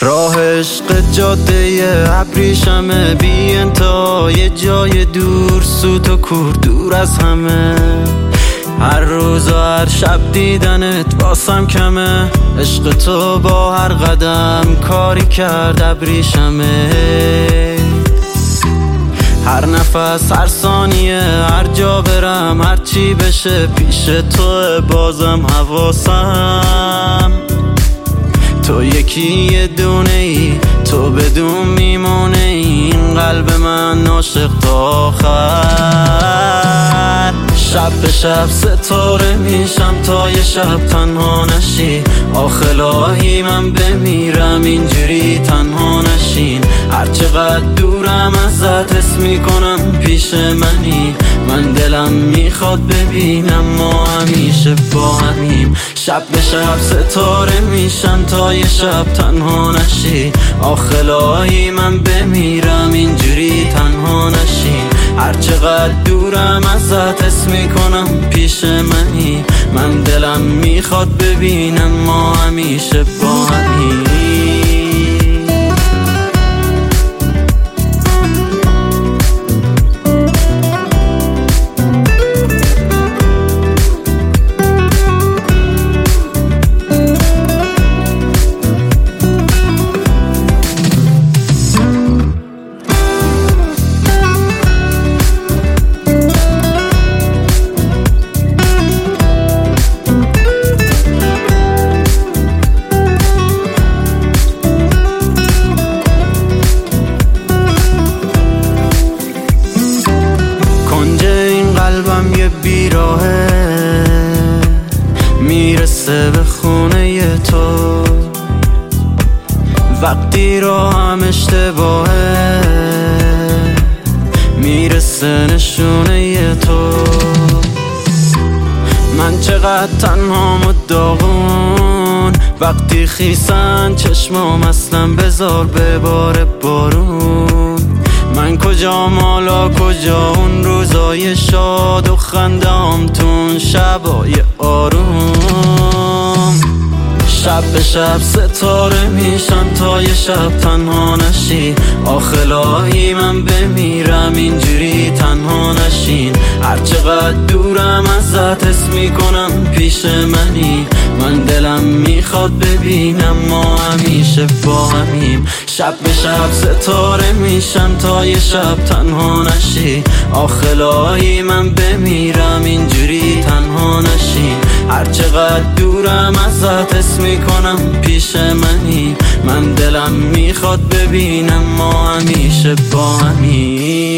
راه عشق جاده ابریشمه، بی انتها یه جای دور، سوت و کور دور از همه. هر روز و هر شب دیدنت واسم کمه، عشق تو با هر قدم کاری کرد ابریشمه. هر نفس هر ثانیه هر جا برم هر چی بشه پیش تو بازم حواسم. تو یکی یه دونه ای، تو بدون میمونه این قلب من عاشق تا آخر. شب به شب ستاره میشم تا یه شب تنها نشی. آخه الهی من بمیرم اینجوری تنها نشین. هر چقدر دورم ازت حس میکنم پیش منی. من دلم میخواد ببینم ما همیشه با همیم. شب به شب ستاره میشم تا یه شب تنها نشی. آخه الهی من بمیرم اینجوری تنها نشین. هر چقدر دورم ازت حس میکنم پیش منی. من دلم میخواد ببینم ما همیشه با همیم. قلبم یه بیراهه میرسه به خونه تو. وقتی راهم اشتباهه میرسه نشونه تو. من چقدر تنهام و داغون، وقتی خیسن چشمام اصلا بذار بباره بارون. من کجا مالا کجا اون روزای شاد و خندام تون شبای آروم. شب به شب ستاره میشم تا یه شب تنها نشی. آخه الهی من بمیرم اینجوری تنها نشین. هر چقدر دورم ازت حس میکنم پیش منی. من دلم میخواد ببینم ما همیشه با همیم. شب به شب ستاره میشم تا یه شب تنها نشی. آخه الهی من بمیرم اینجوری تنها نشین. هر چقدر دورم ازت حس میکنم پیش منی. من دلم میخواد ببینم ما همیشه با همیم.